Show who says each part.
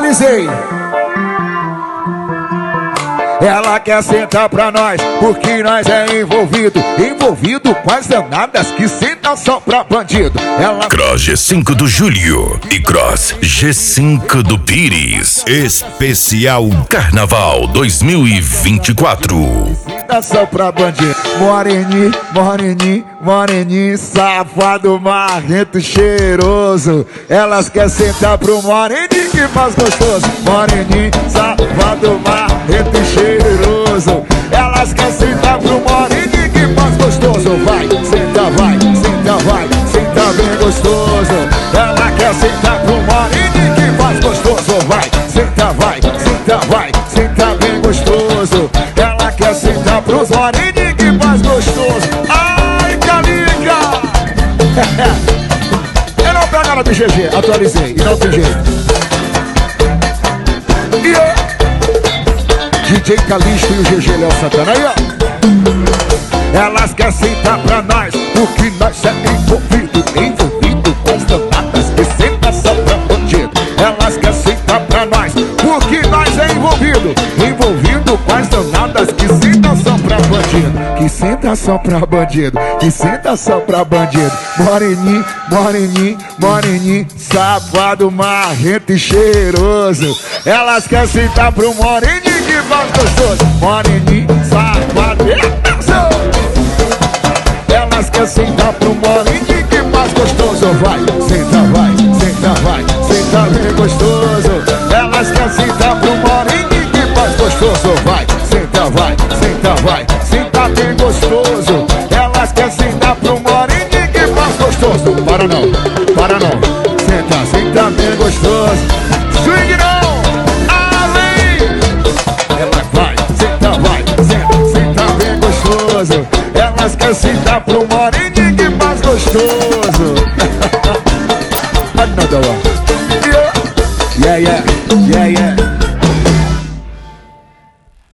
Speaker 1: atualizei. Ela quer sentar pra nós, porque nós é envolvido com as danadas que sentam só pra bandido. Ela
Speaker 2: Cross G5 do Júlio e Cross G5 do Pires. Especial Carnaval 2024.
Speaker 1: senta só pra bandido. Moreninho, moreninho, moreninho, safado, marrento, cheiroso. Elas querem sentar pro moreninho que mais gostoso. Moreninho, safado, marrento e cheiroso. Elas querem sentar pro moreninho que mais gostoso. Vai, senta, senta bem gostoso. Ela quer sentar pro moreninho que mais gostoso. Vai, senta bem gostoso. Ela quer sentar pros moreninhos que mais gostoso. Ai, calica! Eu não pego ela do GG, atualizei, e não tem jeito. DJ Calixto e o GG Léo Santana, aí ó. Elas querem sentar pra nós, porque nós é envolvido com as danadas que senta só pra bandido. Elas querem sentar pra nós, porque nós é envolvido com as danadas que sentam só pra bandido. Que senta só pra bandido, que senta só pra bandido. Moreninho, moreninho, moreninho, safado, marrento e cheiroso. Elas querem sentar pro moreninho que mais gostoso. Moreninho, safado, elas querem sentar pro moreninho que mais gostoso. Vai, senta bem gostoso. Elas querem sentar pro moreninho que mais gostoso. Vai, senta bem gostoso. Elas querem sentar pro moreninho que mais gostoso. Para não, senta bem gostoso. Swing não, além. Ela vai, senta bem gostoso. Elas querem sentar pro moreninho que mais gostoso. Yeah.